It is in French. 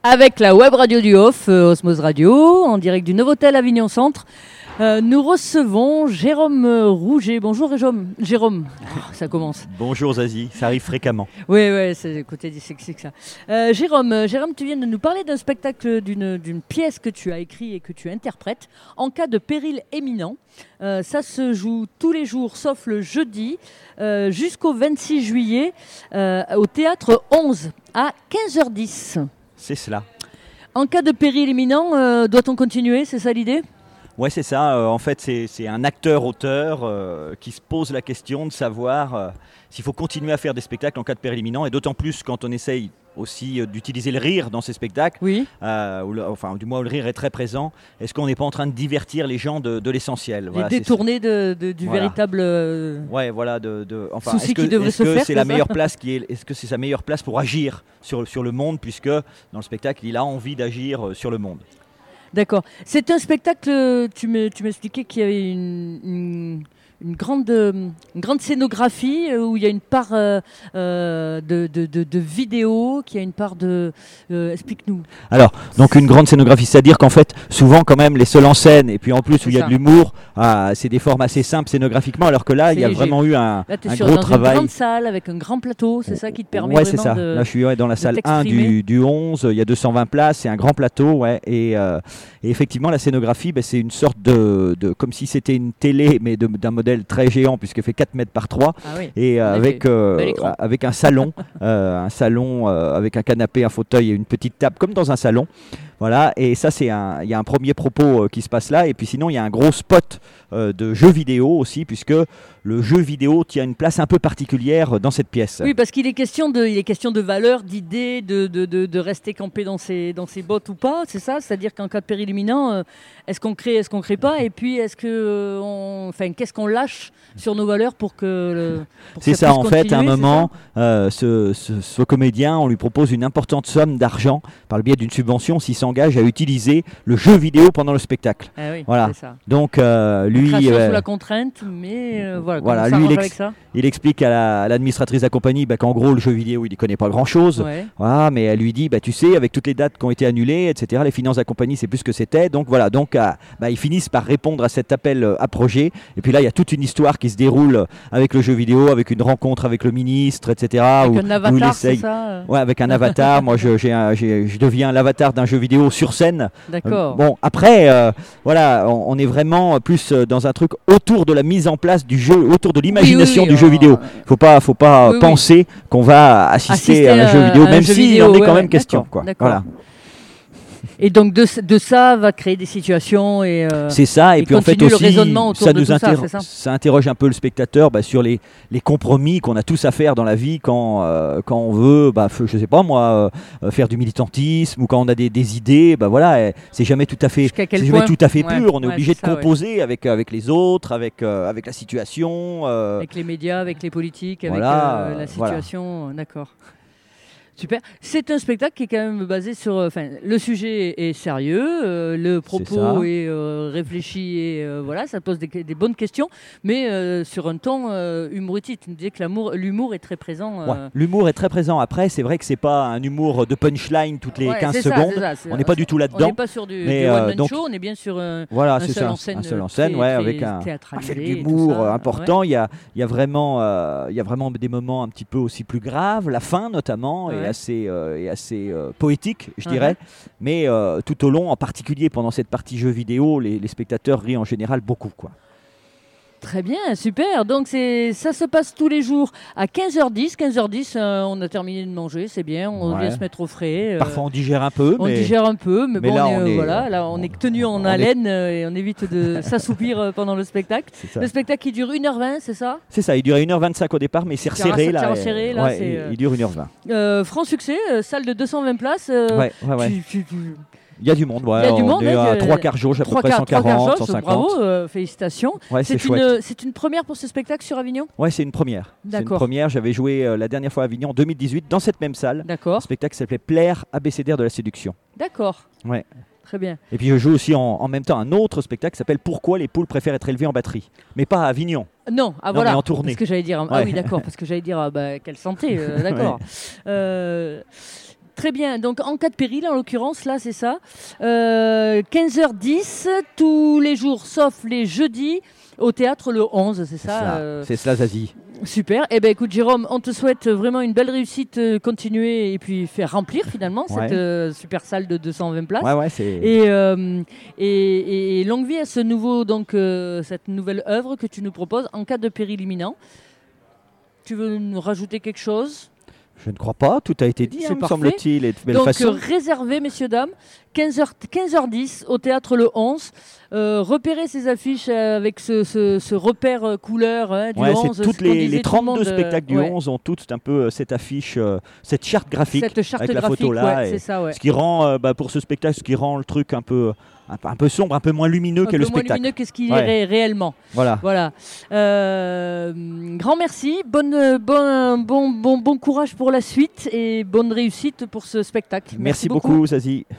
Avec la web radio du Off, Osmose Radio, en direct du Novotel Avignon Centre, nous recevons Jérôme Rouget. Bonjour Jérôme. Ça commence. Bonjour Zazie, ça arrive fréquemment. Oui, c'est le côté dyslexique ça. Jérôme, tu viens de nous parler d'un spectacle, d'une pièce que tu as écrite et que tu interprètes en cas de péril imminent. Ça se joue tous les jours sauf le jeudi jusqu'au 26 juillet au Théâtre 11 à 15h10. C'est cela. En cas de péril imminent, doit-on continuer? C'est ça l'idée? Ouais, c'est ça. En fait, c'est un acteur-auteur qui se pose la question de savoir s'il faut continuer à faire des spectacles en cas de péril imminent, et d'autant plus quand on essaye aussi d'utiliser le rire dans ces spectacles. Oui. Enfin, du moins, le rire est très présent. Est-ce qu'on n'est pas en train de divertir les gens de l'essentiel? Voilà, détourner du véritable souci qui devrait se faire. Est-ce que c'est sa meilleure place pour agir sur le monde, puisque dans le spectacle, il a envie d'agir sur le monde? D'accord. C'est un spectacle, tu m'expliquais qu'il y avait une grande scénographie où il y a une part de vidéo, qu'il y a une part de... explique-nous. Alors, donc une grande scénographie, c'est-à-dire qu'en fait, souvent quand même, les seuls en scène, et puis en plus où il y a de l'humour, c'est des formes assez simples scénographiquement, alors que là, il y a vraiment eu un gros travail. Une grande salle avec un grand plateau, c'est ça qui te permet vraiment de... Ouais, c'est ça. Là, je suis dans la salle 1 du 11, il y a 220 places, c'est un grand plateau, et effectivement, la scénographie, c'est une sorte de comme si c'était une télé, mais d'un modèle très géant, puisqu'elle fait 4 mètres par 3, et avec un salon, avec un canapé, un fauteuil et une petite table, comme dans un salon. Voilà, et ça, il y a un premier propos qui se passe là, et puis sinon, il y a un gros spot de jeux vidéo aussi, puisque le jeu vidéo tient une place un peu particulière dans cette pièce. Oui, parce qu'il est question de valeurs, d'idées, de rester campé dans ses bottes ou pas, c'est ça? C'est-à-dire qu'en cas de péril imminent, est-ce qu'on crée pas? Et puis, qu'est-ce qu'on lâche sur nos valeurs pour que c'est ça, en fait, à un moment, ce comédien, on lui propose une importante somme d'argent par le biais d'une subvention s'il s'engage à utiliser le jeu vidéo pendant le spectacle. Ah oui, voilà. C'est ça. Donc, lui... sous la contrainte, mais voilà, lui, avec ça. Il explique à l'administratrice de la compagnie qu'en gros, le jeu vidéo, il ne connaît pas grand-chose. Ouais. Voilà, mais elle lui dit, tu sais, avec toutes les dates qui ont été annulées, etc., les finances de la compagnie, c'est plus ce que c'était. Donc voilà, ils finissent par répondre à cet appel à projet. Et puis là, il y a toute une histoire qui se déroule avec le jeu vidéo, avec une rencontre avec le ministre, etc. Avec un avatar, c'est ça? Ouais, avec un avatar. Moi, je deviens l'avatar d'un jeu vidéo sur scène. D'accord. Bon, après, on est vraiment plus dans un truc autour de la mise en place du jeu, autour de l'imagination du jeu vidéo. Faut pas penser qu'on va assister à un jeu vidéo, même s'il en est quand même question. D'accord. Voilà. Et donc de ça va créer des situations et c'est ça, et puis en fait aussi le raisonnement autour ça de nous tout ça interroge un peu le spectateur sur les compromis qu'on a tous à faire dans la vie quand on veut je sais pas moi faire du militantisme, ou quand on a des idées, c'est jamais tout à fait pur, on est obligé de composer avec les autres, avec la situation, avec les médias, avec les politiques, avec la situation, d'accord. Super. C'est un spectacle qui est quand même basé sur... le sujet est sérieux, le propos est réfléchi, et ça pose des bonnes questions, mais sur un ton humoristique. Tu me disais que l'humour est très présent. L'humour est très présent. Après, c'est vrai que c'est pas un humour de punchline toutes les 15 secondes. On n'est pas du tout là-dedans. On n'est pas sur du one-man show, on est bien sur un seul en scène, avec un fait d'humour important. Il y a vraiment des moments un petit peu aussi plus graves, la fin notamment, et assez poétique, je dirais. Mais tout au long, en particulier pendant cette partie jeu vidéo, les spectateurs rient en général beaucoup, quoi. Très bien, super. Donc ça se passe tous les jours à 15h10. 15h10, on a terminé de manger, c'est bien. On vient se mettre au frais. Parfois on digère un peu. Mais bon, là, on est tenu en haleine et on évite de s'assoupir pendant le spectacle. Le spectacle qui dure 1h20, c'est ça? C'est ça, il dure 1h25 au départ, mais c'est resserré là. Il dure 1h20. Franc succès, salle de 220 places. Il y a du monde, Il y a du monde, à 3/4 jauge, à peu près 140, 150. Bravo, félicitations. C'est une première pour ce spectacle sur Avignon? Ouais, c'est une première. D'accord. C'est une première. J'avais joué la dernière fois à Avignon en 2018 dans cette même salle. D'accord. Un spectacle qui s'appelait Plaire, abécédaire de la séduction. D'accord. Ouais. Très bien. Et puis je joue aussi en même temps un autre spectacle qui s'appelle Pourquoi les poules préfèrent être élevées en batterie. Mais pas à Avignon. Non, mais en tournée. Parce que j'allais dire, oui, d'accord, parce que j'allais dire, quelle santé, d'accord. Très bien, donc en cas de péril, en l'occurrence, là, c'est ça. 15h10, tous les jours, sauf les jeudis, au théâtre le 11, c'est ça C'est cela, Zazie. Super. Eh ben, écoute, Jérôme, on te souhaite vraiment une belle réussite, continuer et puis faire remplir finalement cette super salle de 220 places. Et longue vie à ce nouveau, donc, cette nouvelle œuvre que tu nous proposes en cas de péril imminent. Tu veux nous rajouter quelque chose ? Je ne crois pas, tout a été dit, me semble-t-il, et de belle façon. Donc réservé, messieurs, dames, 15h10 au théâtre le 11. Repérez ces affiches avec ce repère couleur du 11. Toutes les 32 spectacles du 11 ont toutes un peu cette affiche, cette charte graphique avec la photo là. C'est ça, ce qui rend, pour ce spectacle, ce qui rend le truc un peu sombre, un peu moins lumineux que le spectacle. Un peu moins lumineux que ce qu'il est réellement. Voilà. Grand merci, bon courage pour la suite et bonne réussite pour ce spectacle. Merci beaucoup, Zazie.